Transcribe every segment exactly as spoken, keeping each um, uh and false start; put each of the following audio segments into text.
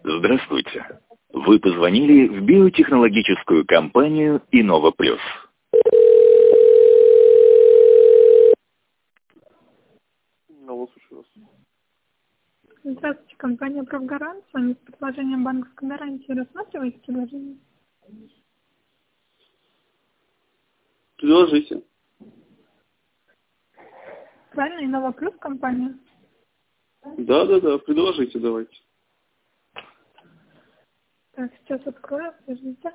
Здравствуйте. Вы позвонили в биотехнологическую компанию Innova Plus. Алло, слушаю вас. Здравствуйте, компания «Правгарант». С вами с предложением банковской гарантии. Рассматриваете предложение? Предложите. Правильно, Innova Plus компания? Да, да, да, предложите, давайте. Так, сейчас открою, подождите.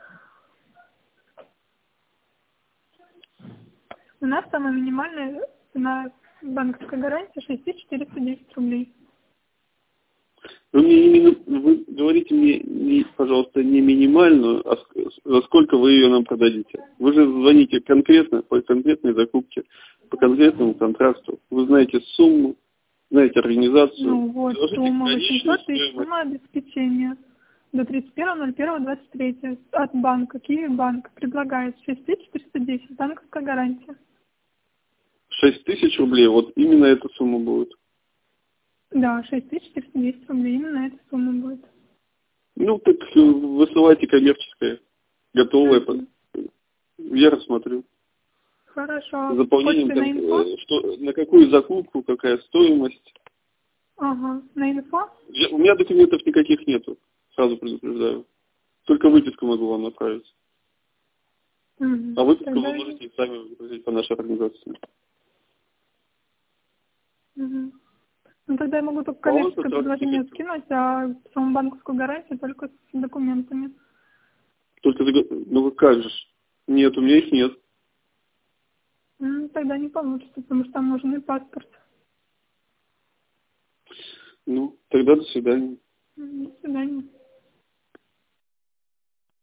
У нас самая минимальная на банковской гарантии шесть тысяч четыреста десять рублей. Вы мне не мину- вы говорите мне, не, пожалуйста, не минимальную, а ск- за сколько вы ее нам продадите. Вы же звоните конкретно по конкретной закупке, по конкретному контракту. Вы знаете сумму, знаете организацию. Ну вот, Предложите сумма конечную восемьсот тысяч, стоимость. сумма обеспечения. До тридцать первого ноль первого двадцать третьего от банка, Киви банк предлагает шесть тысяч четыреста десять, банковская гарантия. шесть тысяч рублей, вот именно эта сумма будет. Да, шесть тысяч четыреста десять рублей, именно эта сумма будет. Ну, так э, высылайте коммерческое, готовое. Мгм. Я рассмотрю. Хорошо. Заполнением, Почты на кон- инфо? э, что, на какую закупку, какая стоимость. Ага, на инфо? Я- у меня документов никаких нету, сразу предупреждаю. Только выписку могу вам направить. Угу. А выписку Тогда... вы можете сами выгрузить по нашей организации. Угу. Ну тогда я могу только Баланс коммерческое оставаться предложение будет. скинуть, а саму банковскую гарантию только с документами. Только, за- ну как же ж? Нет, у меня их нет. Ну, тогда не получится, потому что там нужен и паспорт. Ну, тогда до свидания. Мгм. До свидания.